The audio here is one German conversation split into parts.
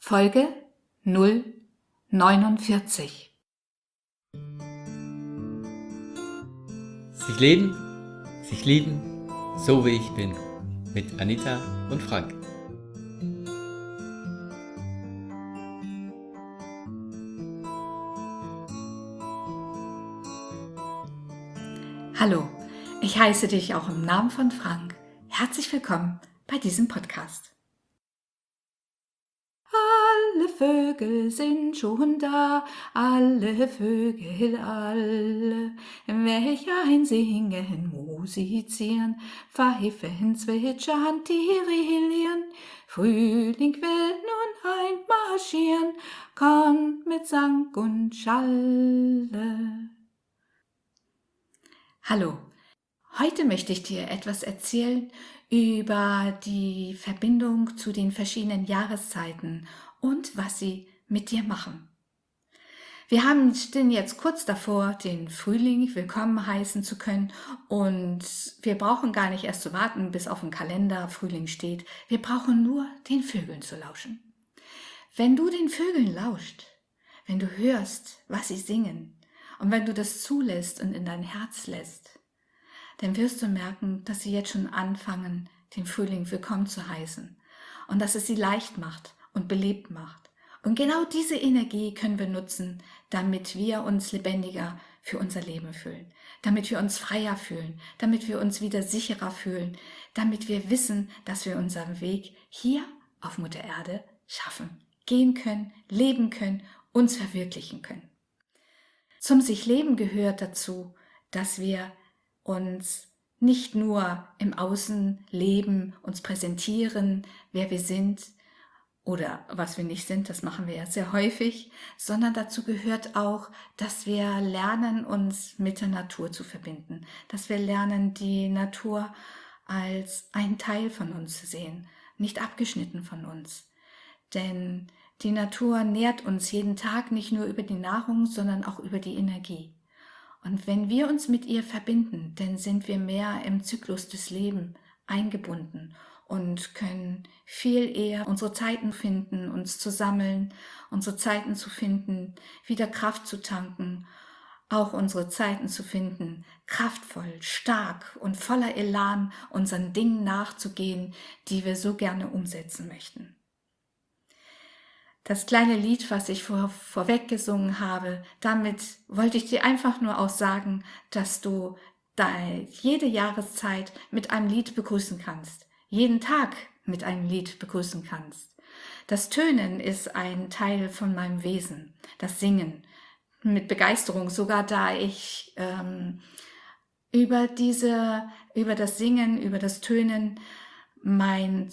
Folge 049. Sich leben, sich lieben, so wie ich bin. Mit Anita und Frank. Hallo, ich heiße dich auch im Namen von Frank. Herzlich willkommen bei diesem Podcast. Alle Vögel sind schon da, alle Vögel, alle, welche einsingen, musizieren, pfeifen, zwitschern, tirillieren. Frühling will nun einmarschieren, kommt mit Sang und Schalle. Hallo, heute möchte ich dir etwas erzählen über die Verbindung zu den verschiedenen Jahreszeiten und was sie mit dir machen. Wir stehen jetzt kurz davor, den Frühling willkommen heißen zu können, und wir brauchen gar nicht erst zu warten, bis auf dem Kalender Frühling steht. Wir brauchen nur den Vögeln zu lauschen. Wenn du den Vögeln lauscht, wenn du hörst, was sie singen, und wenn du das zulässt und in dein Herz lässt, dann wirst du merken, dass sie jetzt schon anfangen, den Frühling willkommen zu heißen und dass es sie leicht macht und belebt macht. Und genau diese Energie können wir nutzen, damit wir uns lebendiger für unser Leben fühlen, damit wir uns freier fühlen, damit wir uns wieder sicherer fühlen, damit wir wissen, dass wir unseren Weg hier auf Mutter Erde schaffen, gehen können, leben können, uns verwirklichen können. Zum sich leben gehört dazu, dass wir uns nicht nur im Außen leben, uns präsentieren, wer wir sind oder was wir nicht sind, das machen wir ja sehr häufig, sondern dazu gehört auch, dass wir lernen, uns mit der Natur zu verbinden, dass wir lernen, die Natur als einen Teil von uns zu sehen, nicht abgeschnitten von uns. Denn die Natur nährt uns jeden Tag nicht nur über die Nahrung, sondern auch über die Energie. Und wenn wir uns mit ihr verbinden, dann sind wir mehr im Zyklus des Lebens eingebunden und können viel eher unsere Zeiten finden, uns zu sammeln, unsere Zeiten zu finden, wieder Kraft zu tanken, auch unsere Zeiten zu finden, kraftvoll, stark und voller Elan unseren Dingen nachzugehen, die wir so gerne umsetzen möchten. Das kleine Lied, was ich vorweg gesungen habe, damit wollte ich dir einfach nur auch sagen, dass du jede Jahreszeit mit einem Lied begrüßen kannst, jeden Tag mit einem Lied begrüßen kannst. Das Tönen ist ein Teil von meinem Wesen, das Singen mit Begeisterung, sogar da ich über das Singen, über das Tönen meinen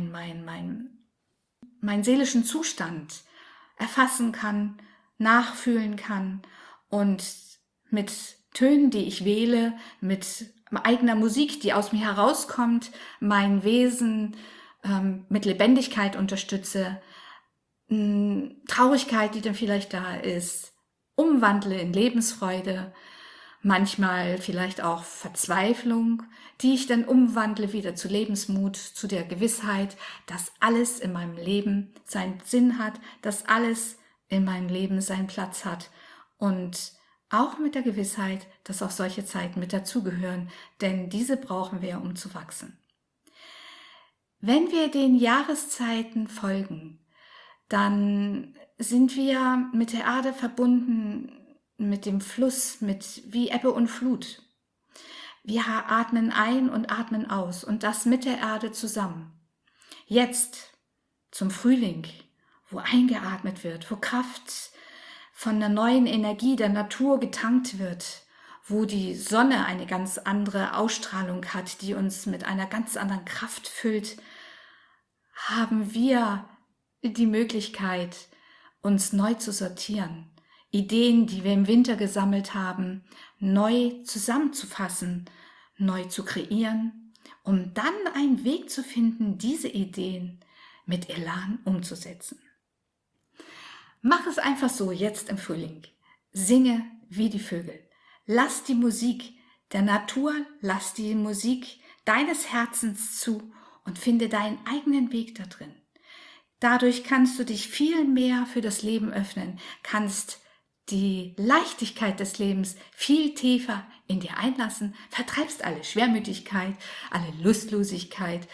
seelischen Zustand erfassen kann, nachfühlen kann und mit Tönen, die ich wähle, mit eigener Musik, die aus mir herauskommt, mein Wesen mit Lebendigkeit unterstütze, Traurigkeit, die dann vielleicht da ist, umwandle in Lebensfreude, manchmal vielleicht auch Verzweiflung, die ich dann umwandle wieder zu Lebensmut, zu der Gewissheit, dass alles in meinem Leben seinen Sinn hat, dass alles in meinem Leben seinen Platz hat, und auch mit der Gewissheit, dass auch solche Zeiten mit dazugehören, denn diese brauchen wir, um zu wachsen. Wenn wir den Jahreszeiten folgen, dann sind wir mit der Erde verbunden, mit dem Fluss, wie Ebbe und Flut. Wir atmen ein und atmen aus, und das mit der Erde zusammen. Jetzt zum Frühling, wo eingeatmet wird, wo Kraft von der neuen Energie der Natur getankt wird, wo die Sonne eine ganz andere Ausstrahlung hat, die uns mit einer ganz anderen Kraft füllt, haben wir die Möglichkeit, uns neu zu sortieren, Ideen, die wir im Winter gesammelt haben, neu zusammenzufassen, neu zu kreieren, um dann einen Weg zu finden, diese Ideen mit Elan umzusetzen. Mach es einfach so jetzt im Frühling. Singe wie die Vögel. Lass die Musik der Natur, lass die Musik deines Herzens zu und finde deinen eigenen Weg da drin. Dadurch kannst du dich viel mehr für das Leben öffnen, kannst die Leichtigkeit des Lebens viel tiefer in dir einlassen, vertreibst alle Schwermütigkeit, alle Lustlosigkeit,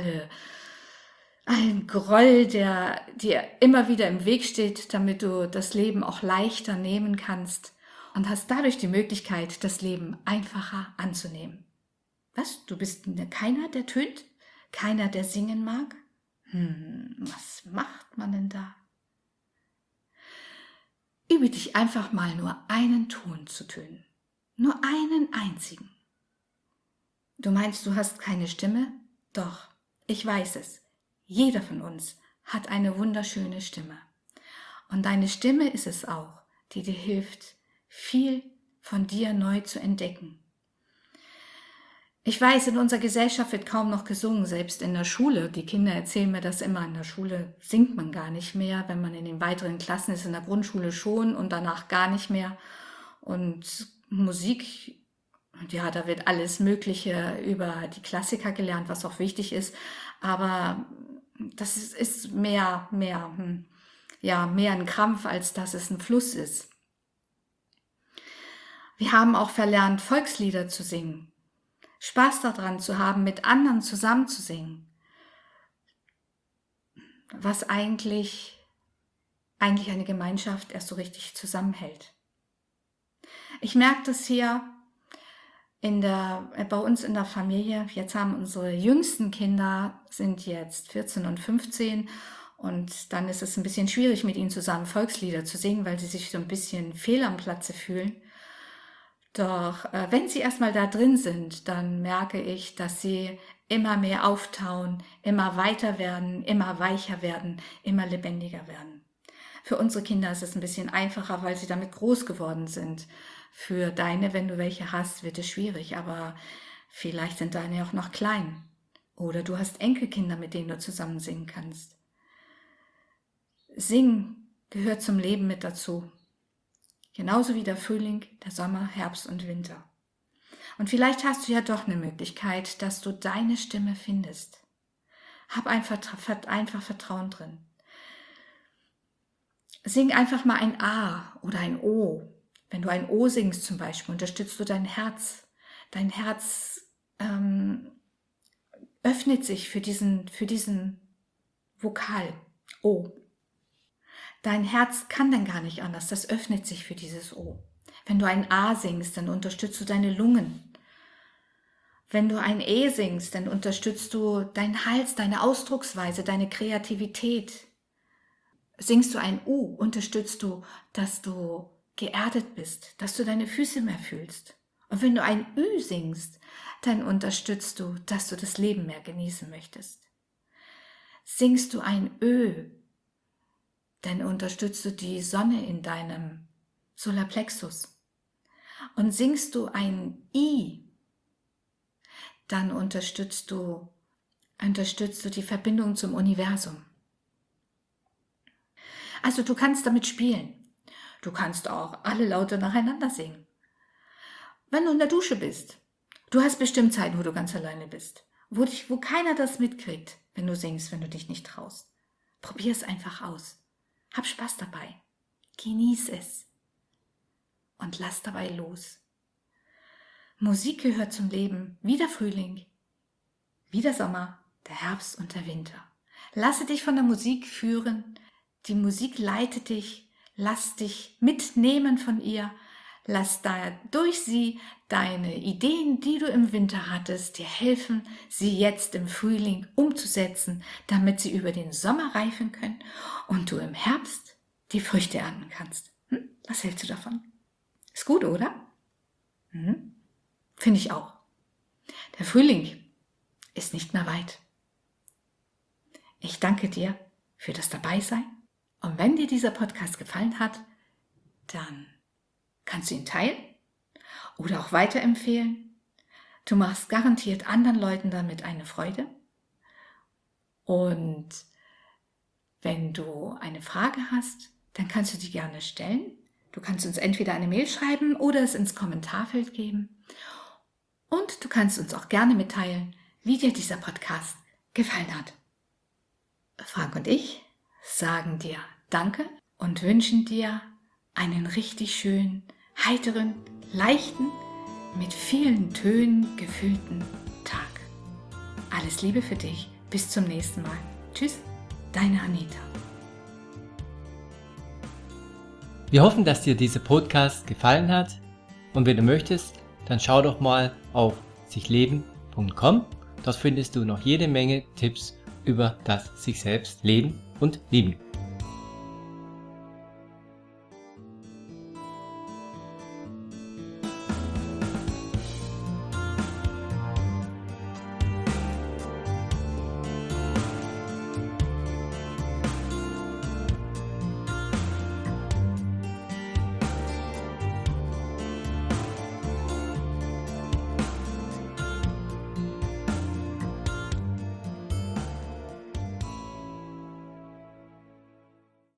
allen Groll, der dir immer wieder im Weg steht, damit du das Leben auch leichter nehmen kannst und hast dadurch die Möglichkeit, das Leben einfacher anzunehmen. Was? Du bist keiner, der tönt? Keiner, der singen mag? Was macht man denn da? Übe dich einfach mal nur einen Ton zu tönen. Nur einen einzigen. Du meinst, du hast keine Stimme? Doch, ich weiß es. Jeder von uns hat eine wunderschöne Stimme. Und deine Stimme ist es auch, die dir hilft, viel von dir neu zu entdecken. Ich weiß, in unserer Gesellschaft wird kaum noch gesungen, selbst in der Schule. Die Kinder erzählen mir das immer, in der Schule singt man gar nicht mehr. Wenn man in den weiteren Klassen ist, in der Grundschule schon und danach gar nicht mehr. Und Musik, ja, da wird alles Mögliche über die Klassiker gelernt, was auch wichtig ist. Aber das ist mehr ein Krampf, als dass es ein Fluss ist. Wir haben auch verlernt, Volkslieder zu singen. Spaß daran zu haben, mit anderen zusammen zu singen. Was eigentlich eine Gemeinschaft erst so richtig zusammenhält. Ich merke das hier bei uns in der Familie. Jetzt haben unsere jüngsten Kinder, sind jetzt 14 und 15 und dann ist es ein bisschen schwierig, mit ihnen zusammen Volkslieder zu singen, weil sie sich so ein bisschen fehl am Platze fühlen. Doch wenn sie erstmal da drin sind, dann merke ich, dass sie immer mehr auftauen, immer weiter werden, immer weicher werden, immer lebendiger werden. Für unsere Kinder ist es ein bisschen einfacher, weil sie damit groß geworden sind. Für deine, wenn du welche hast, wird es schwierig, aber vielleicht sind deine auch noch klein. Oder du hast Enkelkinder, mit denen du zusammen singen kannst. Singen gehört zum Leben mit dazu. Genauso wie der Frühling, der Sommer, Herbst und Winter. Und vielleicht hast du ja doch eine Möglichkeit, dass du deine Stimme findest. Hab einfach Vertrauen drin. Sing einfach mal ein A oder ein O. Wenn du ein O singst zum Beispiel, unterstützt du dein Herz. Dein Herz öffnet sich für diesen Vokal O. Dein Herz kann dann gar nicht anders, das öffnet sich für dieses O. Wenn du ein A singst, dann unterstützt du deine Lungen. Wenn du ein E singst, dann unterstützt du deinen Hals, deine Ausdrucksweise, deine Kreativität. Singst du ein U, unterstützt du, dass du geerdet bist, dass du deine Füße mehr fühlst. Und wenn du ein Ü singst, dann unterstützt du, dass du das Leben mehr genießen möchtest. Singst du ein Ö, dann unterstützt du die Sonne in deinem Solarplexus. Und singst du ein I, dann unterstützt du die Verbindung zum Universum. Also du kannst damit spielen. Du kannst auch alle Laute nacheinander singen. Wenn du in der Dusche bist, du hast bestimmt Zeiten, wo du ganz alleine bist, wo keiner das mitkriegt, wenn du singst, wenn du dich nicht traust. Probier es einfach aus. Hab Spaß dabei. Genieß es. Und lass dabei los. Musik gehört zum Leben wie der Frühling, wie der Sommer, der Herbst und der Winter. Lasse dich von der Musik führen. Die Musik leitet dich. Lass dich mitnehmen von ihr. Lass durch sie deine Ideen, die du im Winter hattest, dir helfen, sie jetzt im Frühling umzusetzen, damit sie über den Sommer reifen können und du im Herbst die Früchte ernten kannst. Was hältst du davon? Ist gut, oder? Finde ich auch. Der Frühling ist nicht mehr weit. Ich danke dir für das Dabeisein. Und wenn dir dieser Podcast gefallen hat, dann kannst du ihn teilen oder auch weiterempfehlen. Du machst garantiert anderen Leuten damit eine Freude. Und wenn du eine Frage hast, dann kannst du die gerne stellen. Du kannst uns entweder eine Mail schreiben oder es ins Kommentarfeld geben. Und du kannst uns auch gerne mitteilen, wie dir dieser Podcast gefallen hat. Frank und ich sagen dir Danke und wünschen dir einen richtig schönen, heiteren, leichten, mit vielen Tönen gefüllten Tag. Alles Liebe für dich. Bis zum nächsten Mal. Tschüss, deine Anita. Wir hoffen, dass dir dieser Podcast gefallen hat und wenn du möchtest, dann schau doch mal auf sichleben.com. Dort findest du noch jede Menge Tipps über das sich selbst leben und lieben.